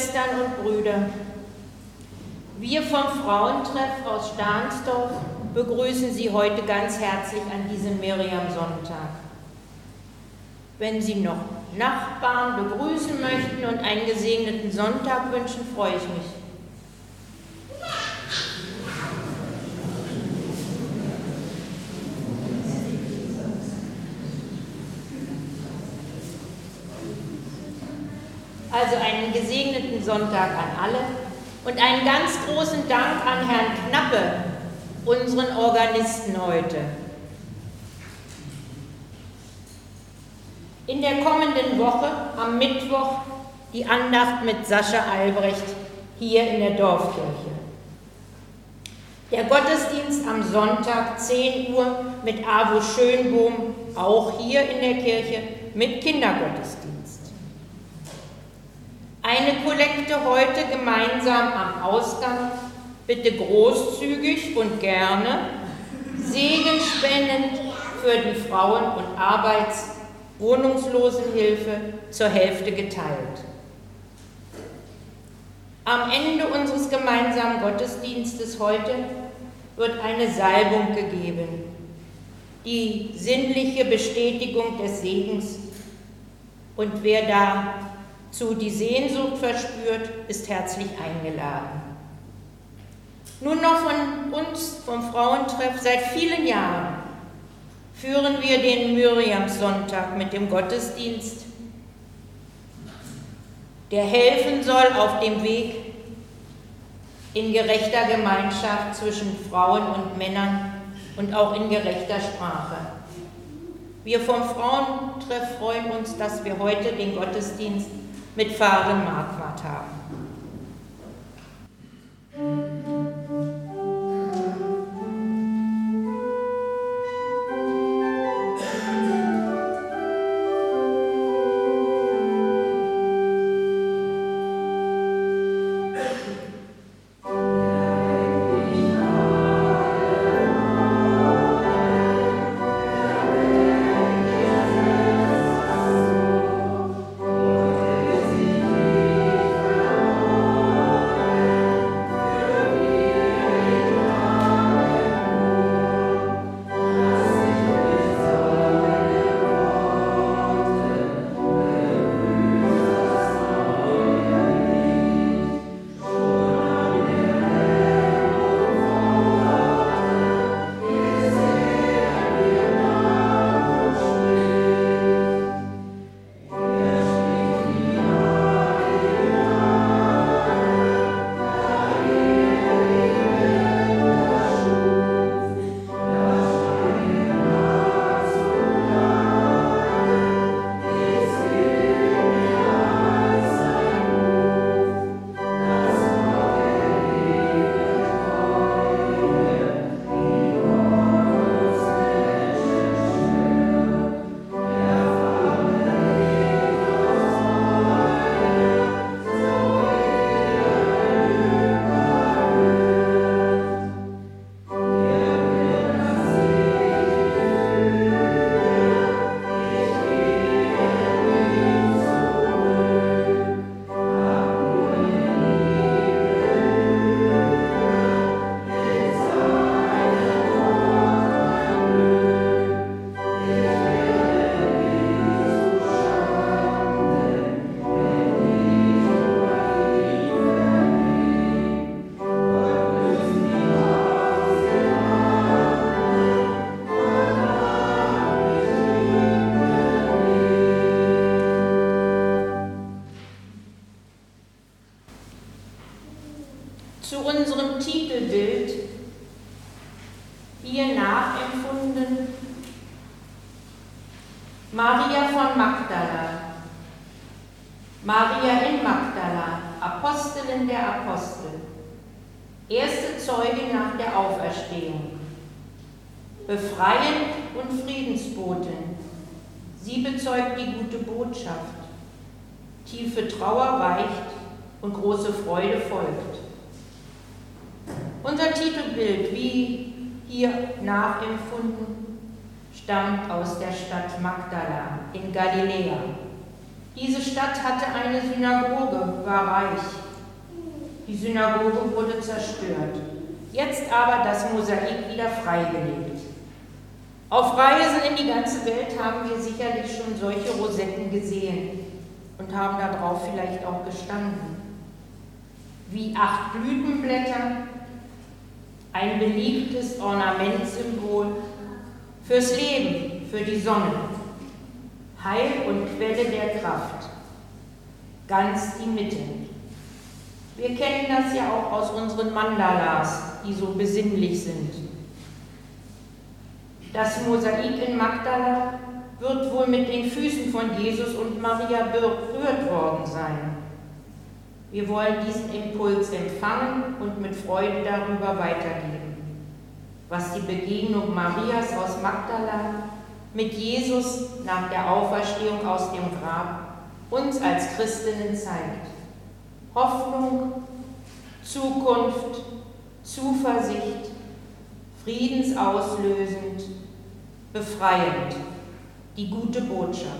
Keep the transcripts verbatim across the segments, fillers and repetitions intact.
Schwestern und Brüder, wir vom Frauentreff aus Stahnsdorf begrüßen Sie heute ganz herzlich an diesem Miriam-Sonntag. Wenn Sie noch Nachbarn begrüßen möchten und einen gesegneten Sonntag wünschen, freue ich mich. Also einen gesegneten Sonntag an alle und einen ganz großen Dank an Herrn Knappe, unseren Organisten heute. In der kommenden Woche, am Mittwoch, die Andacht mit Sascha Albrecht hier in der Dorfkirche. Der Gottesdienst am Sonntag, zehn Uhr, mit Avo Schönbohm, auch hier in der Kirche, mit Kindergottesdienst. Eine Kollekte heute gemeinsam am Ausgang, bitte großzügig und gerne, segenspendend für die Frauen- und Arbeits- Wohnungslosenhilfe zur Hälfte geteilt. Am Ende unseres gemeinsamen Gottesdienstes heute wird eine Salbung gegeben, die sinnliche Bestätigung des Segens. Und wer dazu die Sehnsucht verspürt, ist herzlich eingeladen. Nun noch von uns, vom Frauentreff, seit vielen Jahren führen wir den Miriamssonntag mit dem Gottesdienst, der helfen soll auf dem Weg in gerechter Gemeinschaft zwischen Frauen und Männern und auch in gerechter Sprache. Wir vom Frauentreff freuen uns, dass wir heute den Gottesdienst mit Pfarrerin Marquardt haben. Zu unserem Titelbild, hier nachempfunden, Maria von Magdala. Maria in Magdala, Apostelin der Apostel, erste Zeugin nach der Auferstehung, befreiend und Friedensbotin. Sie bezeugt die gute Botschaft. Tiefe Trauer weicht und große Freude folgt. Unser Titelbild, wie hier nachempfunden, stammt aus der Stadt Magdala in Galiläa. Diese Stadt hatte eine Synagoge, war reich. Die Synagoge wurde zerstört. Jetzt aber das Mosaik wieder freigelegt. Auf Reisen in die ganze Welt haben wir sicherlich schon solche Rosetten gesehen und haben darauf vielleicht auch gestanden. Wie acht Blütenblätter, ein beliebtes Ornamentsymbol fürs Leben, für die Sonne, Heil und Quelle der Kraft, ganz die Mitte. Wir kennen das ja auch aus unseren Mandalas, die so besinnlich sind. Das Mosaik in Magdala wird wohl mit den Füßen von Jesus und Maria berührt worden sein. Wir wollen diesen Impuls empfangen und mit Freude darüber weitergeben, was die Begegnung Marias aus Magdala mit Jesus nach der Auferstehung aus dem Grab uns als Christinnen zeigt. Hoffnung, Zukunft, Zuversicht, friedensauslösend, befreiend, die gute Botschaft.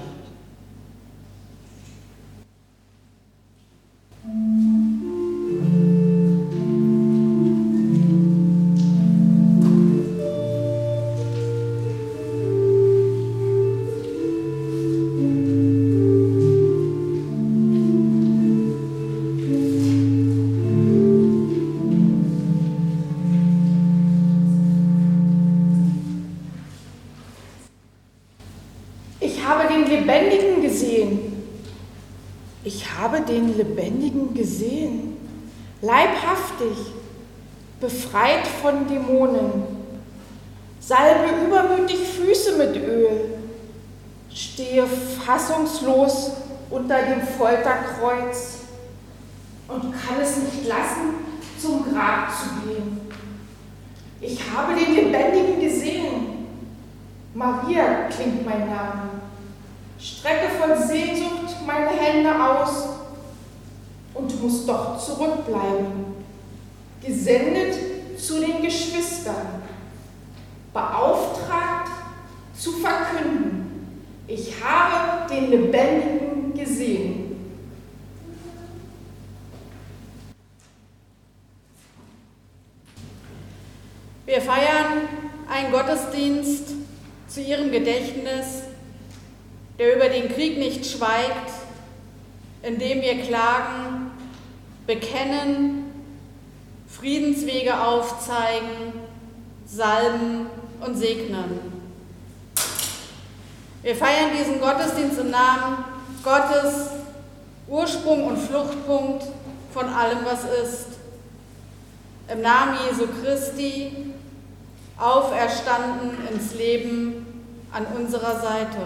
Ich habe den Lebendigen gesehen, leibhaftig, befreit von Dämonen, salbe übermütig Füße mit Öl, stehe fassungslos unter dem Folterkreuz und kann es nicht lassen, zum Grab zu gehen. Ich habe den Lebendigen gesehen. Maria klingt mein Name. Strecke voll Sehnsucht meine Hände aus und muss doch zurückbleiben. Gesendet zu den Geschwistern, beauftragt zu verkünden, ich habe den Lebendigen gesehen. Wir feiern einen Gottesdienst zu ihrem Gedächtnis, der über den Krieg nicht schweigt, indem wir klagen, bekennen, Friedenswege aufzeigen, salben und segnen. Wir feiern diesen Gottesdienst im Namen Gottes, Ursprung und Fluchtpunkt von allem, was ist. Im Namen Jesu Christi, auferstanden ins Leben an unserer Seite.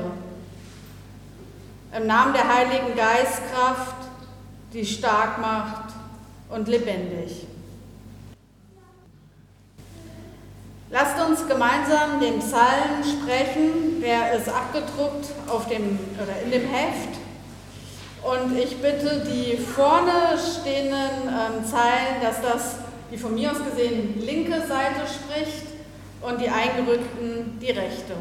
Im Namen der Heiligen Geistkraft, die stark macht und lebendig. Lasst uns gemeinsam den Psalm sprechen, der ist abgedruckt auf dem, oder in dem Heft. Und ich bitte die vorne stehenden ähm, Zeilen, dass das die von mir aus gesehen linke Seite spricht und die eingerückten die rechte.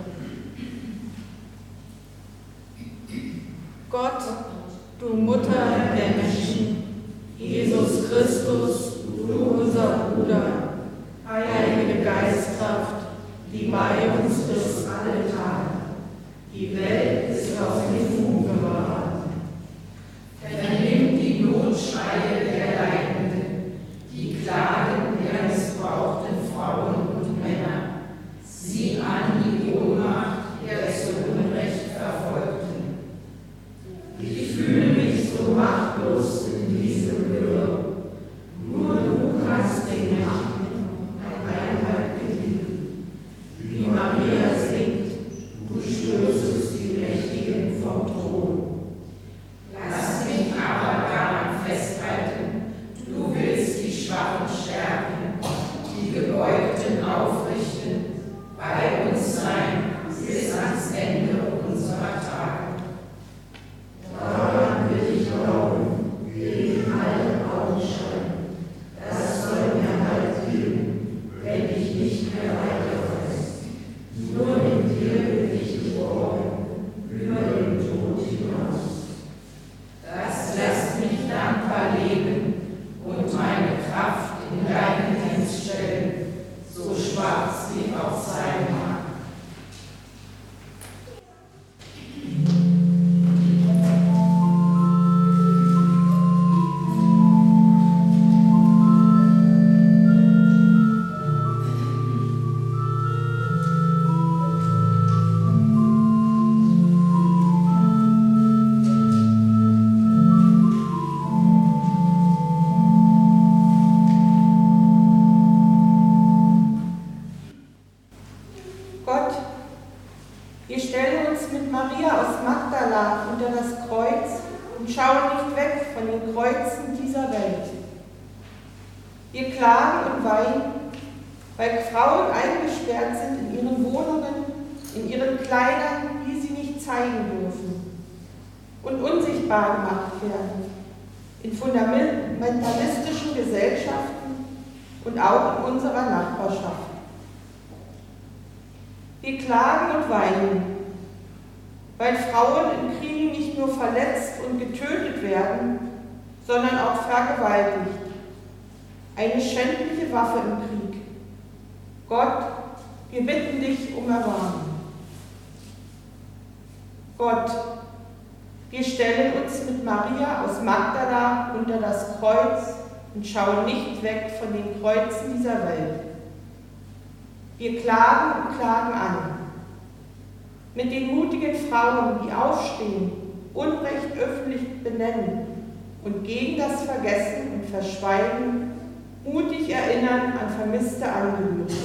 Gott, du Mutter der Menschen, Jesus Christus, du unser Bruder, Heilige Geistkraft, die bei uns ist alle Tage. Die Welt ist aus dem Fugen geraten. Vernimm die Notschreie der Leidenden, die Klagen der missbrauchten Frauen und Männer. Sieh an die Ohnmacht der zu Unrecht Verfolgten. Ich fühle mich so machtlos in diesem Wirr. Nur du kannst den Machten Einheit gewinnen. Wie Maria schauen nicht weg von den Kreuzen dieser Welt. Wir klagen und weinen, weil Frauen eingesperrt sind in ihren Wohnungen, in ihren Kleidern, die sie nicht zeigen dürfen, und unsichtbar gemacht werden, in fundamentalistischen Gesellschaften und auch in unserer Nachbarschaft. Wir klagen und weinen, weil Frauen in Kriegen nicht nur verletzt und getötet werden, sondern auch vergewaltigt. Eine schändliche Waffe im Krieg. Gott, wir bitten dich um Erbarmen. Gott, wir stellen uns mit Maria aus Magdala unter das Kreuz und schauen nicht weg von den Kreuzen dieser Welt. Wir klagen und klagen an. Mit den mutigen Frauen, die aufstehen, Unrecht öffentlich benennen und gegen das Vergessen und Verschweigen mutig erinnern an vermisste Angehörige.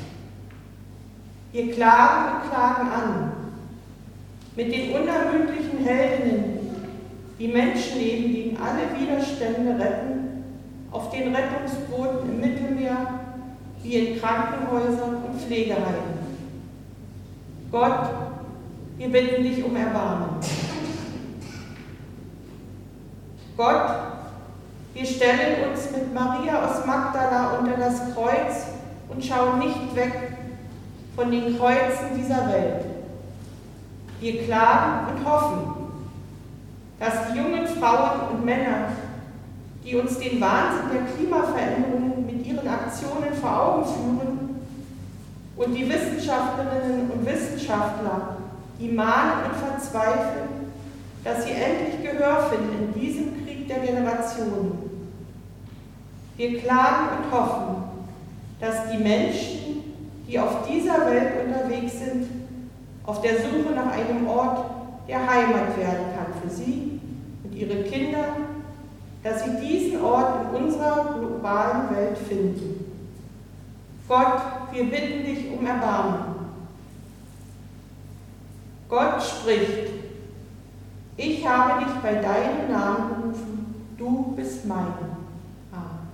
Wir klagen und klagen an. Mit den unermüdlichen Heldinnen, die Menschenleben gegen alle Widerstände retten, auf den Rettungsbooten im Mittelmeer, wie in Krankenhäusern und Pflegeheimen. Gott, wir bitten dich um Erbarmen. Gott, wir stellen uns mit Maria aus Magdala unter das Kreuz und schauen nicht weg von den Kreuzen dieser Welt. Wir klagen und hoffen, dass die jungen Frauen und Männer, die uns den Wahnsinn der Klimaveränderung mit ihren Aktionen vor Augen führen, und die Wissenschaftlerinnen und Wissenschaftler, die mahnen und verzweifeln, dass sie endlich Gehör finden in diesem Krieg der Generationen. Wir klagen und hoffen, dass die Menschen, die auf dieser Welt unterwegs sind, auf der Suche nach einem Ort der Heimat werden kann für sie und ihre Kinder, dass sie diesen Ort in unserer globalen Welt finden. Gott, wir bitten dich um Erbarmen. Gott spricht: Ich habe dich bei deinem Namen gerufen, du bist mein. Amen.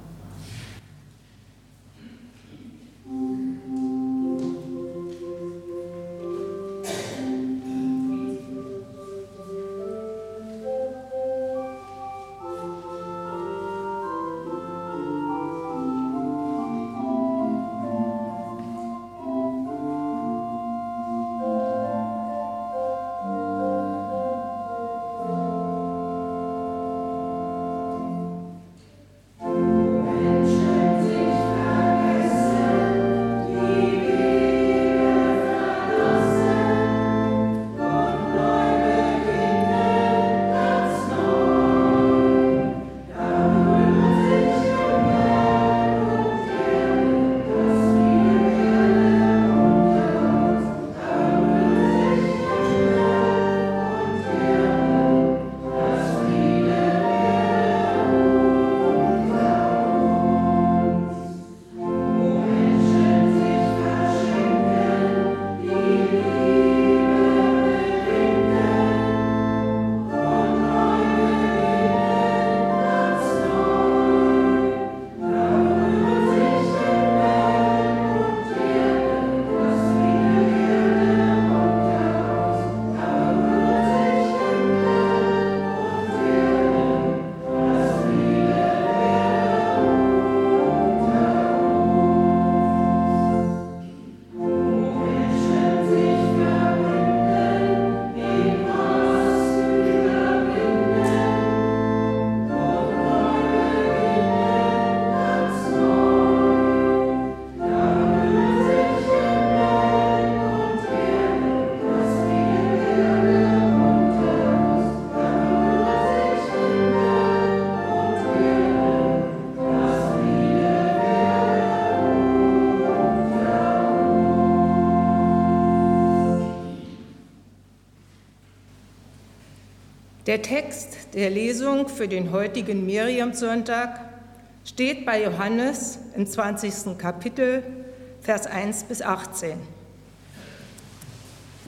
Der Text der Lesung für den heutigen Miriamsonntag steht bei Johannes im zwanzigsten Kapitel, Vers eins bis achtzehn.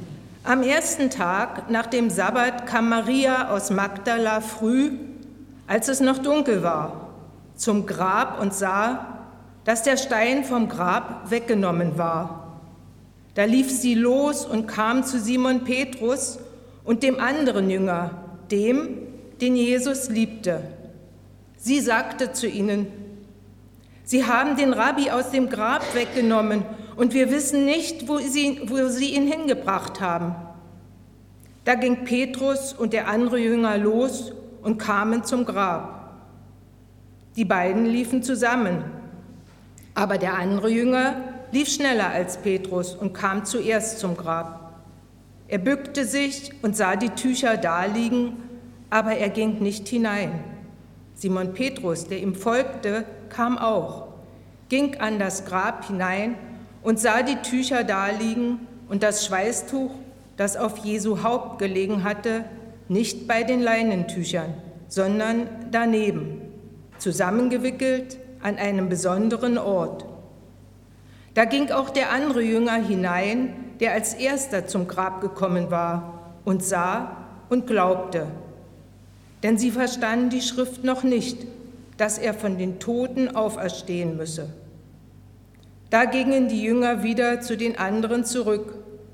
Am ersten Tag nach dem Sabbat kam Maria aus Magdala früh, als es noch dunkel war, zum Grab und sah, dass der Stein vom Grab weggenommen war. Da lief sie los und kam zu Simon Petrus und dem anderen Jünger, dem, den Jesus liebte. Sie sagte zu ihnen: Sie haben den Rabbi aus dem Grab weggenommen und wir wissen nicht, wo sie, wo sie ihn hingebracht haben. Da ging Petrus und der andere Jünger los und kamen zum Grab. Die beiden liefen zusammen, aber der andere Jünger lief schneller als Petrus und kam zuerst zum Grab. Er bückte sich und sah die Tücher daliegen, aber er ging nicht hinein. Simon Petrus, der ihm folgte, kam auch, ging an das Grab hinein und sah die Tücher daliegen und das Schweißtuch, das auf Jesu Haupt gelegen hatte, nicht bei den Leinentüchern, sondern daneben, zusammengewickelt an einem besonderen Ort. Da ging auch der andere Jünger hinein, der als erster zum Grab gekommen war, und sah und glaubte. Denn sie verstanden die Schrift noch nicht, dass er von den Toten auferstehen müsse. Da gingen die Jünger wieder zu den anderen zurück.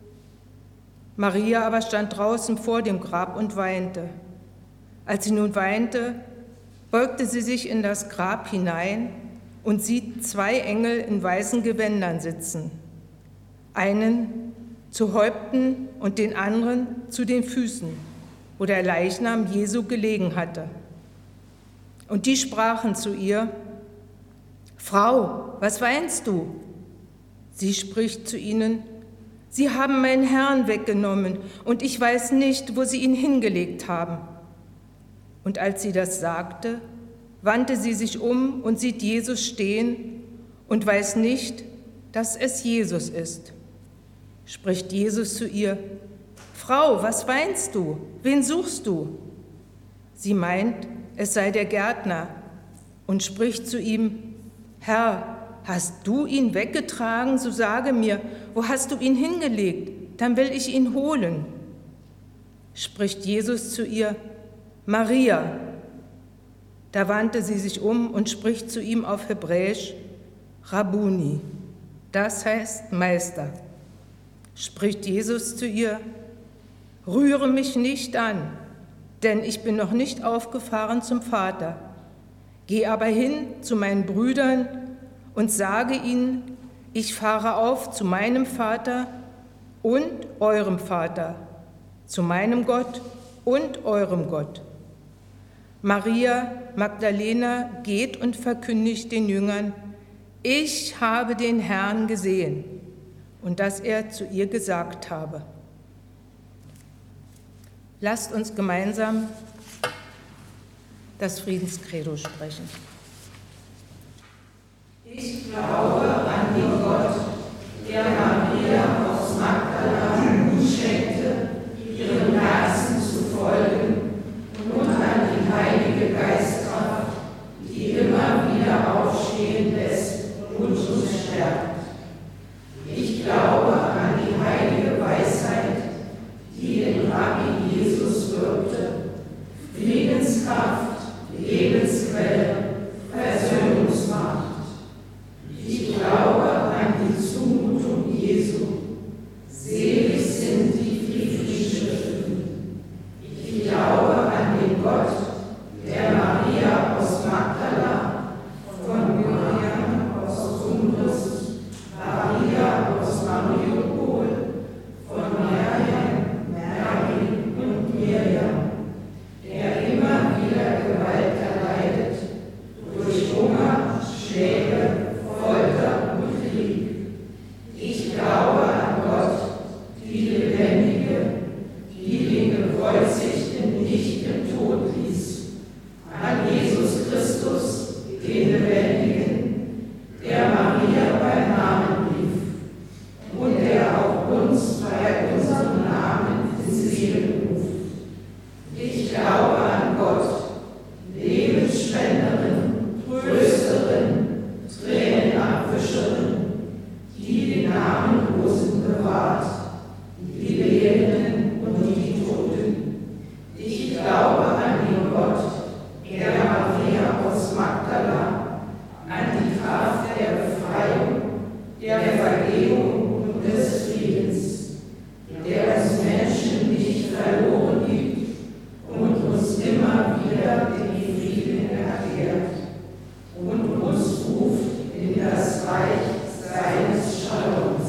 Maria aber stand draußen vor dem Grab und weinte. Als sie nun weinte, beugte sie sich in das Grab hinein und sieht zwei Engel in weißen Gewändern sitzen, einen zu Häupten und den anderen zu den Füßen, wo der Leichnam Jesu gelegen hatte. Und die sprachen zu ihr: Frau, was weinst du? Sie spricht zu ihnen: Sie haben meinen Herrn weggenommen und ich weiß nicht, wo sie ihn hingelegt haben. Und als sie das sagte, wandte sie sich um und sieht Jesus stehen und weiß nicht, dass es Jesus ist. Spricht Jesus zu ihr: Frau, was weinst du? Wen suchst du? Sie meint, es sei der Gärtner, und spricht zu ihm: Herr, hast du ihn weggetragen, so sage mir, wo hast du ihn hingelegt? Dann will ich ihn holen. Spricht Jesus zu ihr: Maria. Da wandte sie sich um und spricht zu ihm auf Hebräisch: Rabbuni, das heißt Meister. Spricht Jesus zu ihr: Rühre mich nicht an, denn ich bin noch nicht aufgefahren zum Vater. Geh aber hin zu meinen Brüdern und sage ihnen, ich fahre auf zu meinem Vater und eurem Vater, zu meinem Gott und eurem Gott. Maria Magdalena geht und verkündigt den Jüngern: Ich habe den Herrn gesehen, und dass er zu ihr gesagt habe. Lasst uns gemeinsam das Friedenskredo sprechen. Ich glaube an den Gott, der Maria aus Magdala Mut schenkte, ihrem Herzen zu folgen, und an die Heilige Geistkraft, die immer wieder aufstehen lässt und uns stärkt. Ich glaube an die heilige Weisheit, die in Rabbi Jesus wirkte, Friedenskraft, Lebensquelle, Versöhnungsmacht. Ich glaube der Vergebung und des Friedens, der uns Menschen nicht verloren gibt und uns immer wieder den Frieden erklärt und uns ruft in das Reich seines Schaloms.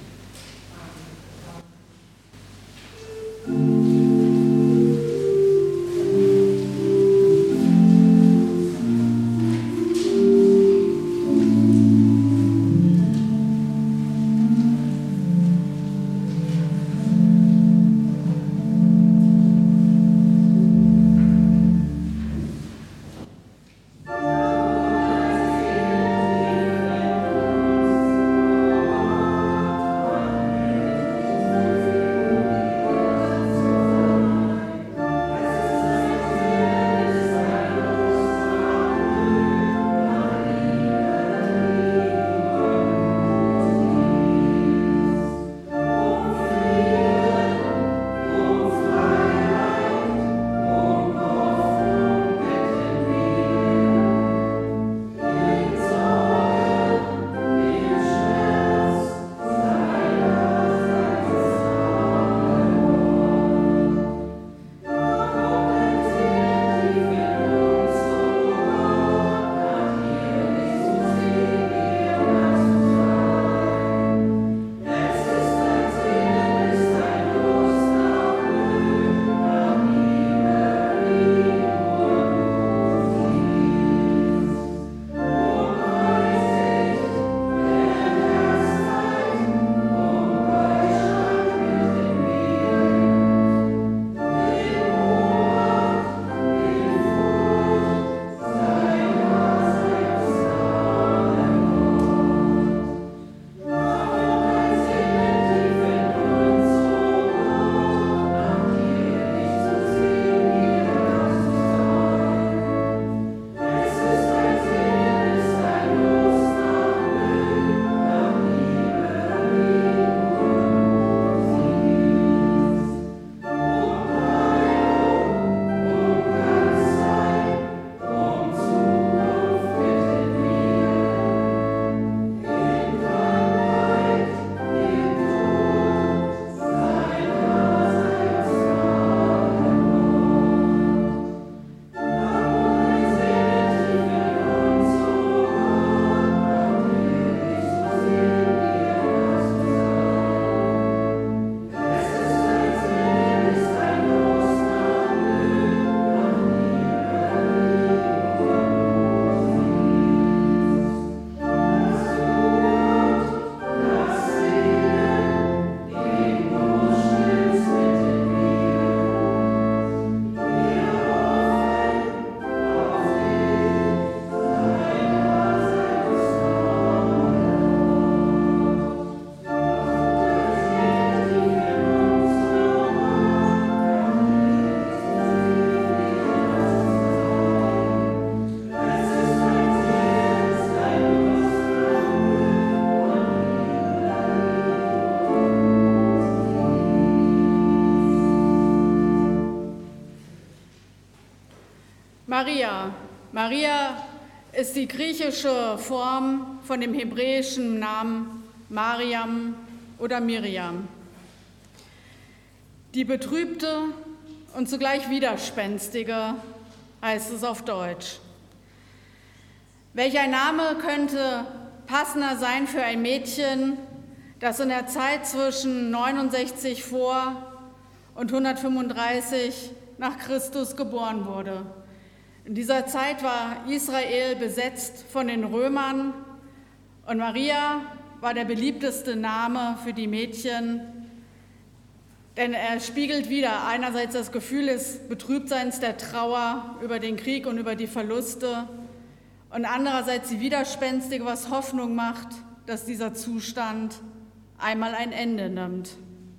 Maria. Maria ist die griechische Form von dem hebräischen Namen Mariam oder Miriam. Die betrübte und zugleich widerspenstige heißt es auf Deutsch. Welch ein Name könnte passender sein für ein Mädchen, das in der Zeit zwischen neunundsechzig vor und hundertfünfunddreißig nach Christus geboren wurde. In dieser Zeit war Israel besetzt von den Römern und Maria war der beliebteste Name für die Mädchen, denn er spiegelt wieder einerseits das Gefühl des Betrübtseins, der Trauer über den Krieg und über die Verluste und andererseits die Widerspenstige, was Hoffnung macht, dass dieser Zustand einmal ein Ende nimmt.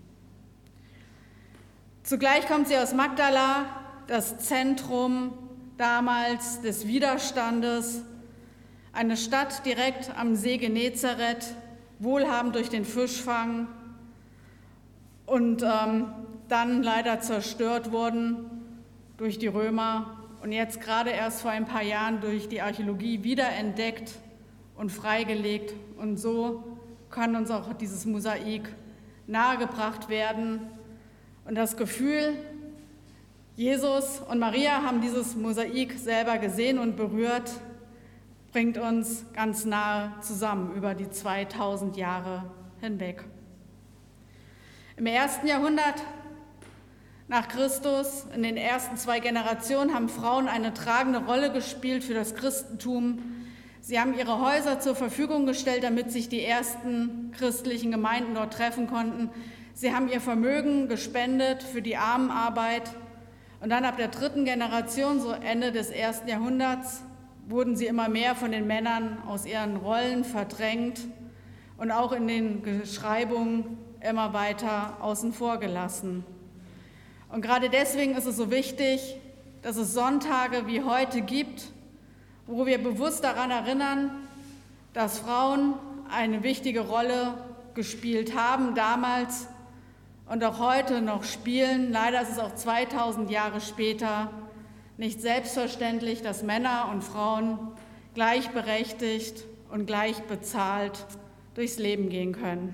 Zugleich kommt sie aus Magdala, das Zentrum damals des Widerstandes, eine Stadt direkt am See Genezareth, wohlhabend durch den Fischfang und ähm, dann leider zerstört worden durch die Römer und jetzt gerade erst vor ein paar Jahren durch die Archäologie wiederentdeckt und freigelegt und so kann uns auch dieses Mosaik nahegebracht werden. Und das Gefühl, Jesus und Maria haben dieses Mosaik selber gesehen und berührt, bringt uns ganz nahe zusammen über die zweitausend Jahre hinweg. Im ersten Jahrhundert nach Christus, in den ersten zwei Generationen, haben Frauen eine tragende Rolle gespielt für das Christentum. Sie haben ihre Häuser zur Verfügung gestellt, damit sich die ersten christlichen Gemeinden dort treffen konnten. Sie haben ihr Vermögen gespendet für die Armenarbeit. Und dann ab der dritten Generation, so Ende des ersten Jahrhunderts, wurden sie immer mehr von den Männern aus ihren Rollen verdrängt und auch in den Beschreibungen immer weiter außen vor gelassen. Und gerade deswegen ist es so wichtig, dass es Sonntage wie heute gibt, wo wir bewusst daran erinnern, dass Frauen eine wichtige Rolle gespielt haben damals und auch heute noch spielen. Leider ist es auch zweitausend Jahre später nicht selbstverständlich, dass Männer und Frauen gleichberechtigt und gleich bezahlt durchs Leben gehen können.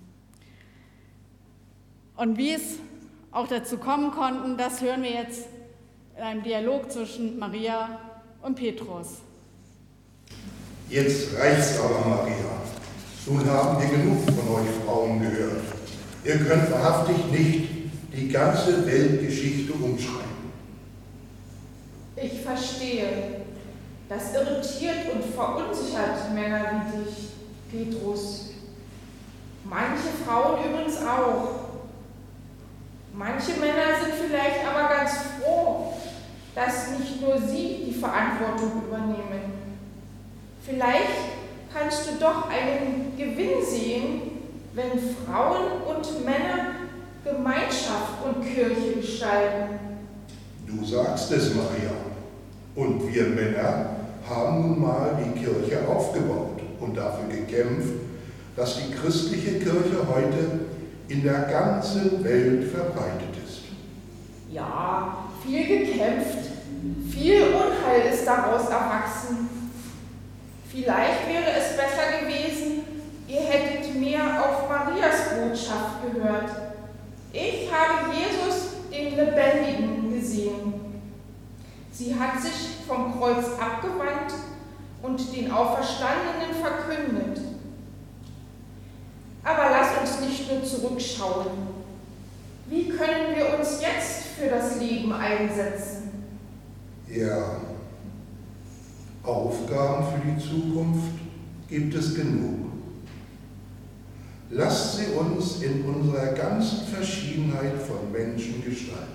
Und wie es auch dazu kommen konnten, das hören wir jetzt in einem Dialog zwischen Maria und Petrus. Jetzt reicht's aber, Maria. Nun haben wir genug von euch Frauen gehört. Ihr könnt wahrhaftig nicht die ganze Weltgeschichte umschreiben. Ich verstehe. Das irritiert und verunsichert Männer wie dich, Petrus. Manche Frauen übrigens auch. Manche Männer sind vielleicht aber ganz froh, dass nicht nur sie die Verantwortung übernehmen. Vielleicht kannst du doch einen Gewinn sehen, wenn Frauen und Männer Gemeinschaft und Kirche gestalten. Du sagst es, Maria. Und wir Männer haben nun mal die Kirche aufgebaut und dafür gekämpft, dass die christliche Kirche heute in der ganzen Welt verbreitet ist. Ja, viel gekämpft, viel Unheil ist daraus erwachsen. Vielleicht wäre es besser gewesen, ihr hättet mehr auf Marias Botschaft gehört. Ich habe Jesus, den Lebendigen, gesehen. Sie hat sich vom Kreuz abgewandt und den Auferstandenen verkündet. Aber lass uns nicht nur zurückschauen. Wie können wir uns jetzt für das Leben einsetzen? Ja, Aufgaben für die Zukunft gibt es genug. Lasst sie uns in unserer ganzen Verschiedenheit von Menschen gestalten.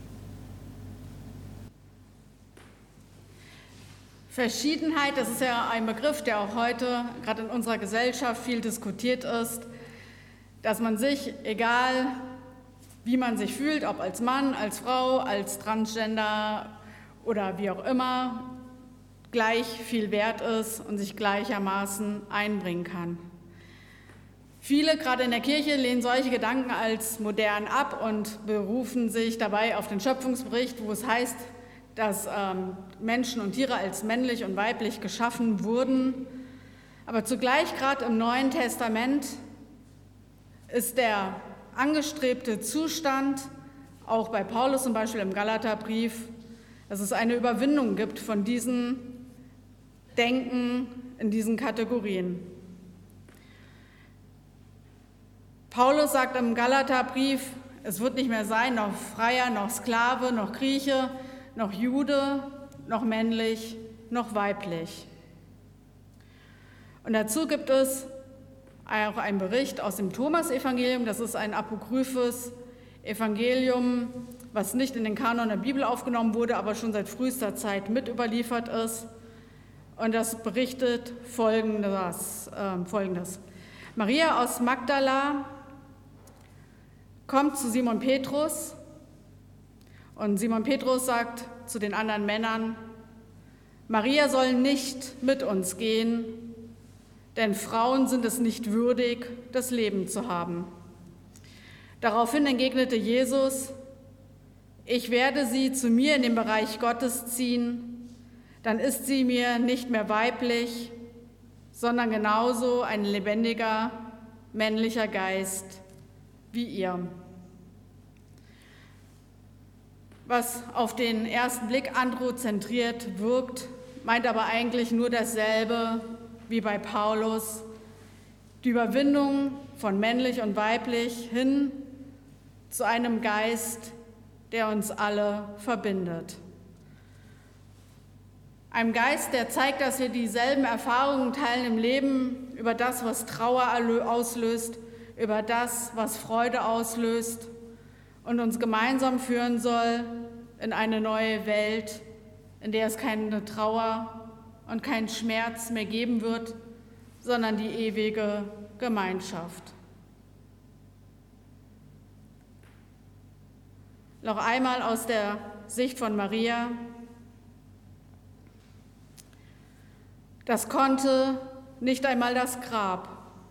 Verschiedenheit, das ist ja ein Begriff, der auch heute gerade in unserer Gesellschaft viel diskutiert ist, dass man sich, egal wie man sich fühlt, ob als Mann, als Frau, als Transgender oder wie auch immer, gleich viel wert ist und sich gleichermaßen einbringen kann. Viele, gerade in der Kirche, lehnen solche Gedanken als modern ab und berufen sich dabei auf den Schöpfungsbericht, wo es heißt, dass ähm, Menschen und Tiere als männlich und weiblich geschaffen wurden. Aber zugleich, gerade im Neuen Testament, ist der angestrebte Zustand, auch bei Paulus zum Beispiel im Galaterbrief, dass es eine Überwindung gibt von diesem Denken in diesen Kategorien. Paulus sagt im Galaterbrief, es wird nicht mehr sein, noch Freier, noch Sklave, noch Grieche, noch Jude, noch männlich, noch weiblich. Und dazu gibt es auch einen Bericht aus dem Thomas-Evangelium, das ist ein apokryphes Evangelium, was nicht in den Kanon der Bibel aufgenommen wurde, aber schon seit frühester Zeit mit überliefert ist. Und das berichtet Folgendes. Äh, Folgendes. Maria aus Magdala kommt zu Simon Petrus und Simon Petrus sagt zu den anderen Männern, Maria soll nicht mit uns gehen, denn Frauen sind es nicht würdig, das Leben zu haben. Daraufhin entgegnete Jesus, ich werde sie zu mir in den Bereich Gottes ziehen, dann ist sie mir nicht mehr weiblich, sondern genauso ein lebendiger männlicher Geist wie ihr. Was auf den ersten Blick androzentriert wirkt, meint aber eigentlich nur dasselbe wie bei Paulus: die Überwindung von männlich und weiblich hin zu einem Geist, der uns alle verbindet. Einem Geist, der zeigt, dass wir dieselben Erfahrungen teilen im Leben, über das, was Trauer auslöst, über das, was Freude auslöst, und uns gemeinsam führen soll in eine neue Welt, in der es keine Trauer und keinen Schmerz mehr geben wird, sondern die ewige Gemeinschaft. Noch einmal aus der Sicht von Maria: Das konnte nicht einmal das Grab.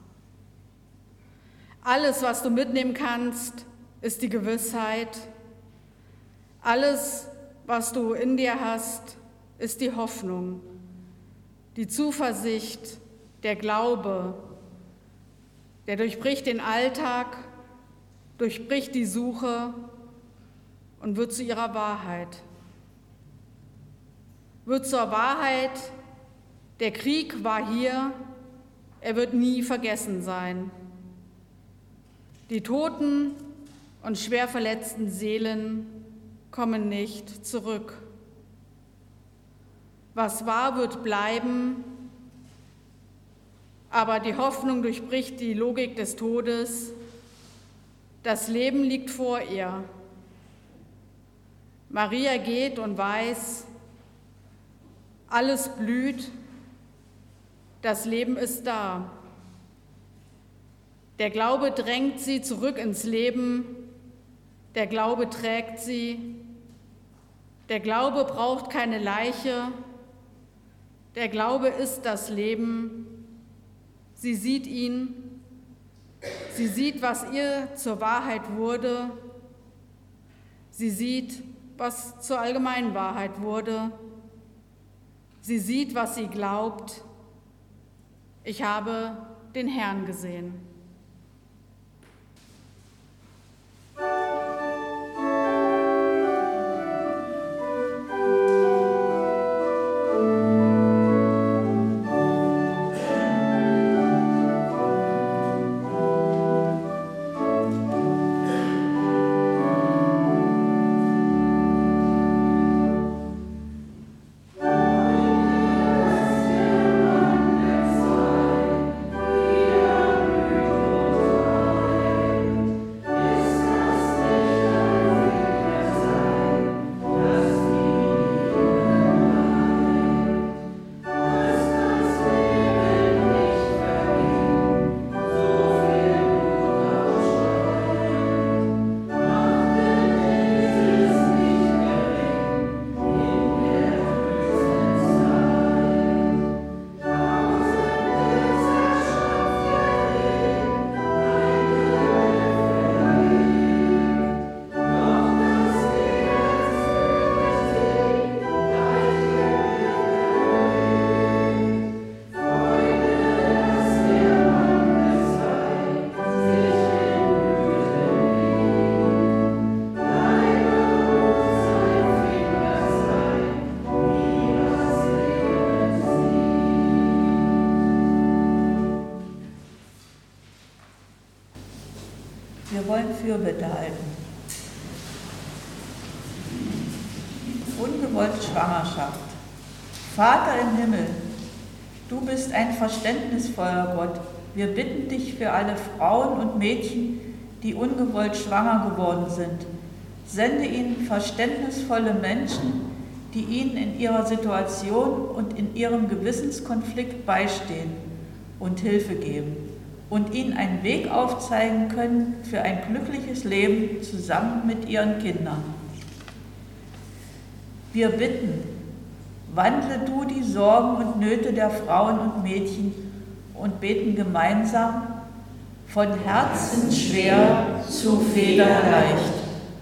Alles, was du mitnehmen kannst, ist die Gewissheit. Alles, was du in dir hast, ist die Hoffnung, die Zuversicht, der Glaube, der durchbricht den Alltag, durchbricht die Suche und wird zu ihrer Wahrheit. Wird zur Wahrheit: Der Krieg war hier, er wird nie vergessen sein. Die toten und schwer verletzten Seelen kommen nicht zurück. Was war, wird bleiben, aber die Hoffnung durchbricht die Logik des Todes. Das Leben liegt vor ihr. Maria geht und weiß, alles blüht, das Leben ist da. Der Glaube drängt sie zurück ins Leben, der Glaube trägt sie, der Glaube braucht keine Leiche, der Glaube ist das Leben. Sie sieht ihn, sie sieht, was ihr zur Wahrheit wurde, sie sieht, was zur allgemeinen Wahrheit wurde, sie sieht, was sie glaubt: Ich habe den Herrn gesehen. Wir wollen Fürbitte halten. Ungewollte Schwangerschaft. Vater im Himmel, du bist ein verständnisvoller Gott. Wir bitten dich für alle Frauen und Mädchen, die ungewollt schwanger geworden sind. Sende ihnen verständnisvolle Menschen, die ihnen in ihrer Situation und in ihrem Gewissenskonflikt beistehen und Hilfe geben und ihnen einen Weg aufzeigen können für ein glückliches Leben zusammen mit ihren Kindern. Wir bitten, wandle du die Sorgen und Nöte der Frauen und Mädchen und beten gemeinsam: von Herzen schwer zu federleicht.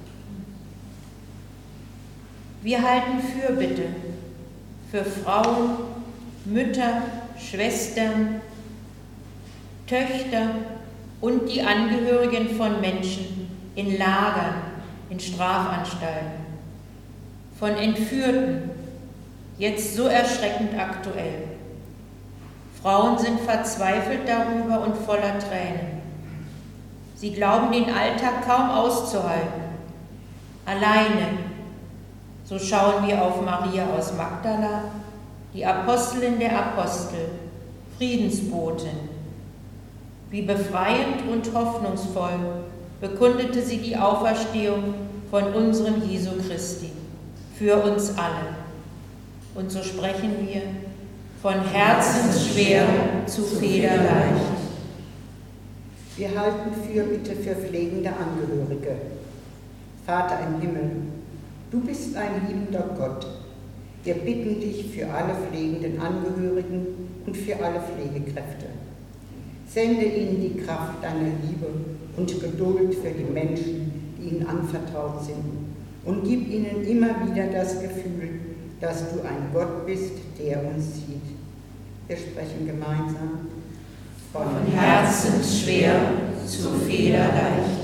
Wir halten Fürbitte für Frauen, Mütter, Schwestern, Töchter, und die Angehörigen von Menschen in Lagern, in Strafanstalten, von Entführten, jetzt so erschreckend aktuell. Frauen sind verzweifelt darüber und voller Tränen. Sie glauben, den Alltag kaum auszuhalten. Alleine, so schauen wir auf Maria aus Magdala, die Apostelin der Apostel, Friedensbotin. Wie befreiend und hoffnungsvoll bekundete sie die Auferstehung von unserem Jesu Christi für uns alle. Und so sprechen wir von herzensschwer zu federleicht. Wir halten Fürbitte für pflegende Angehörige. Vater im Himmel, du bist ein liebender Gott. Wir bitten dich für alle pflegenden Angehörigen und für alle Pflegekräfte. Sende ihnen die Kraft deiner Liebe und Geduld für die Menschen, die ihnen anvertraut sind. Und gib ihnen immer wieder das Gefühl, dass du ein Gott bist, der uns sieht. Wir sprechen gemeinsam von herzensschwer zu federleicht.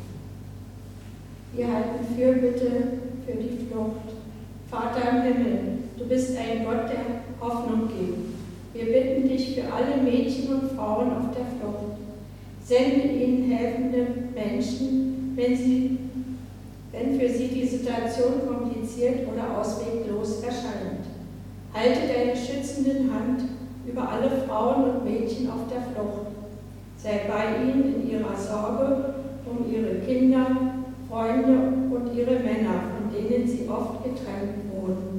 Wir halten Fürbitte für die Flucht. Vater im Himmel, du bist ein Gott, der Hoffnung gibt. Wir bitten dich für alle Mädchen und Frauen auf der Flucht. Sende ihnen helfende Menschen, wenn, sie, wenn für sie die Situation kompliziert oder ausweglos erscheint. Halte deine schützende Hand über alle Frauen und Mädchen auf der Flucht. Sei bei ihnen in ihrer Sorge um ihre Kinder, Freunde und ihre Männer, von denen sie oft getrennt wurden.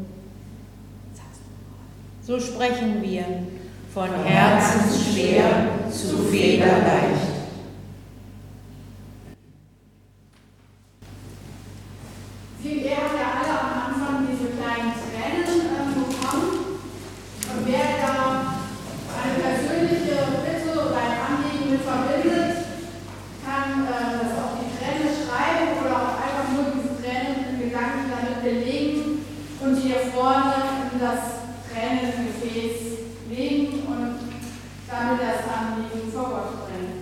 So sprechen wir von herzensschwer zu federleicht. Viel eher haben ja alle am Anfang diese kleinen Tränen ähm, bekommen. Und wer da eine persönliche Bitte oder ein Anliegen mit verbindet, kann äh, das auf die Träne schreiben oder auch einfach nur diese Tränen in Gedanken damit belegen und hier vorne in das Tränengefäß legen und damit das Anliegen vor Gott bringen.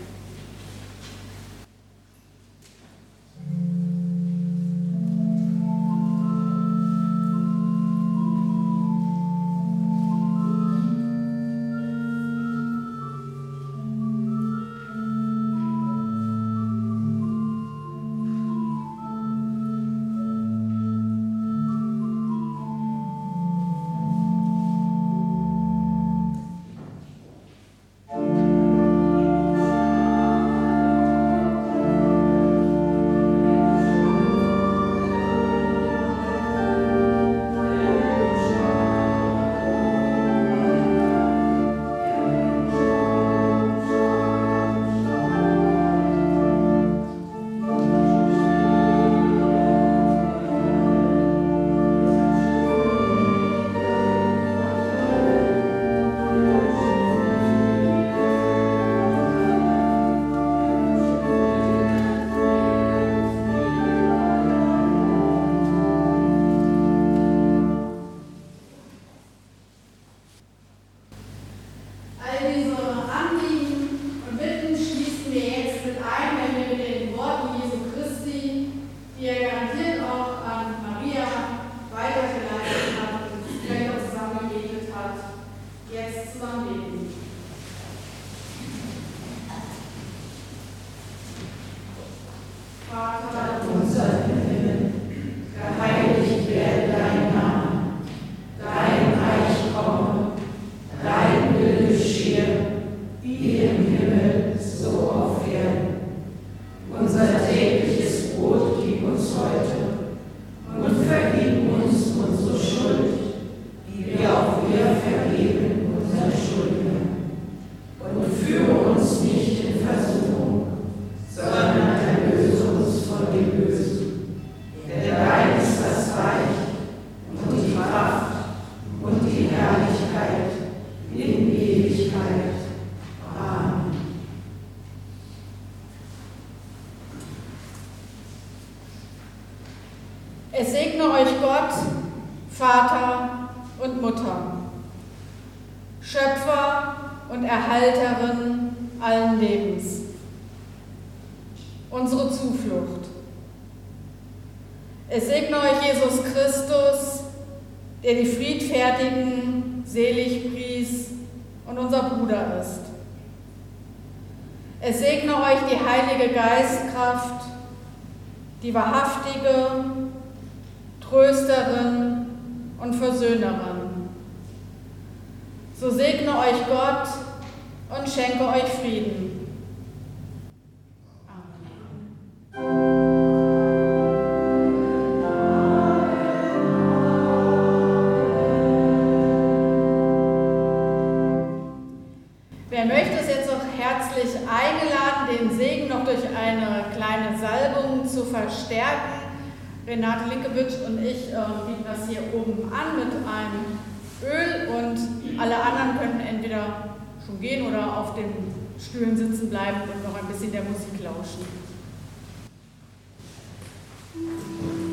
Es segne euch Gott, Vater und Mutter, Schöpfer und Erhalterin allen Lebens. unsere Zuflucht. Es segne euch Jesus Christus, der die Friedfertigen selig pries und unser Bruder ist. Es segne euch die Heilige Geistkraft, die wahrhaftige Trösterin und Versöhnerin. So segne euch Gott und schenke euch Frieden. Wer möchte, ist jetzt auch herzlich eingeladen, den Segen noch durch eine kleine Salbung zu verstärken. Renate Linkewitsch und ich äh, bieten das hier oben an mit einem Öl und alle anderen könnten entweder schon gehen oder auf den Stühlen sitzen bleiben und noch ein bisschen der Musik lauschen.